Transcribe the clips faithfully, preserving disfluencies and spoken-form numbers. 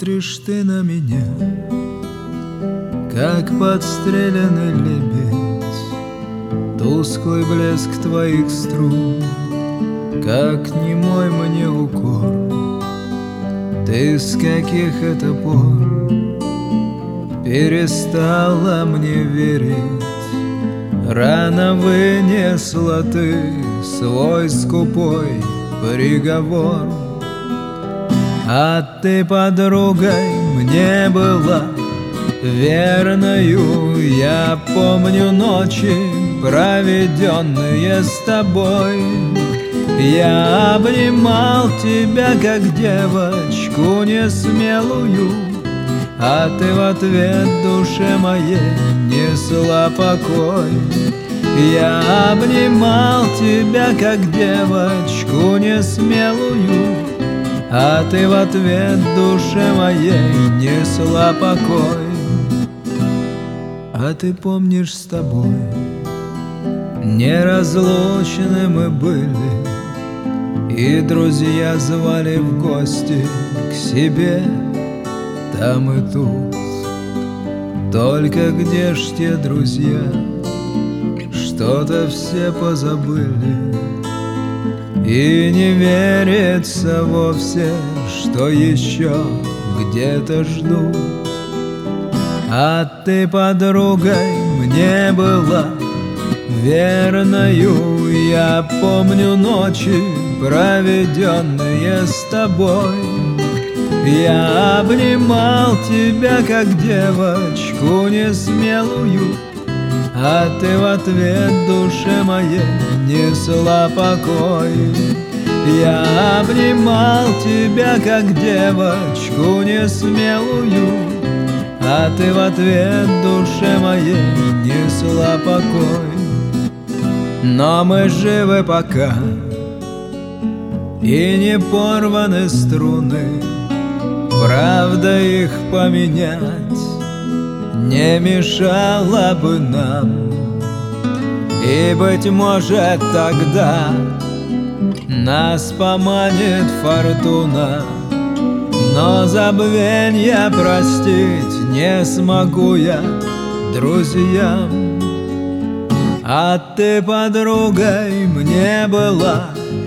смотришь ты на меня, как подстреленный лебедь. Тусклый блеск твоих струн, как немой мне укор. Ты с каких это пор перестала мне верить? Рано вынесла ты свой скупой приговор. А ты подругой мне была верною. Я помню ночи, проведенные с тобой. Я обнимал тебя, как девочку несмелую, а ты в ответ душе моей несла покой. Я обнимал тебя, как девочку несмелую, а ты в ответ душе моей несла покой. А ты помнишь, с тобой неразлучны мы были, и друзья звали в гости к себе там и тут. Только где ж те друзья? Что-то все позабыли, и не верится вовсе, что еще где-то ждут. А ты подругой мне была верною. Я помню ночи, проведенные с тобой. Я обнимал тебя, как девочку несмелую, а ты в ответ душе моей несла покой. Я обнимал тебя, как девочку несмелую, а ты в ответ душе моей несла покой. Но мы живы пока, и не порваны струны. Правда, их поменять не мешало бы нам. И, быть может, тогда нас поманит фортуна. Но забвенья простить не смогу я друзьям. А ты подругой мне была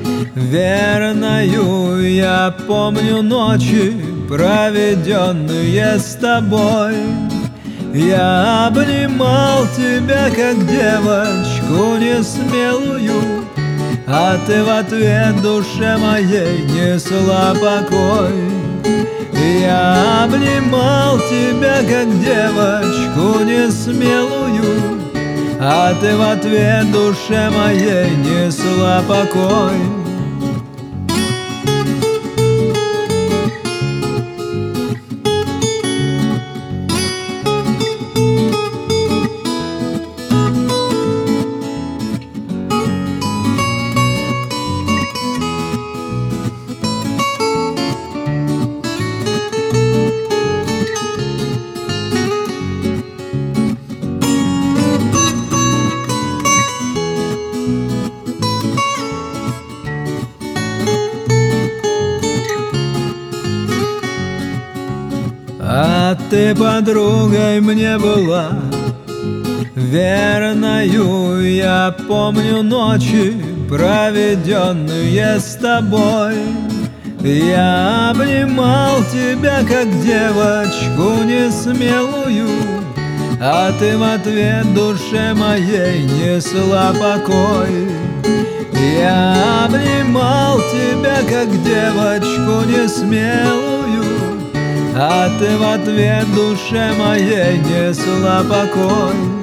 верною. Я помню ночи, проведенные с тобой. Я обнимал тебя, как девочку несмелую, а ты в ответ душе моей несла покой. Я обнимал тебя, как девочку несмелую, а ты в ответ душе моей несла покой. А ты подругой мне была верною. Я помню ночи, проведенные с тобой. Я обнимал тебя, как девочку несмелую, а ты в ответ душе моей несла покой. Я обнимал тебя, как девочку несмелую, а ты в ответ душе моей несла покой.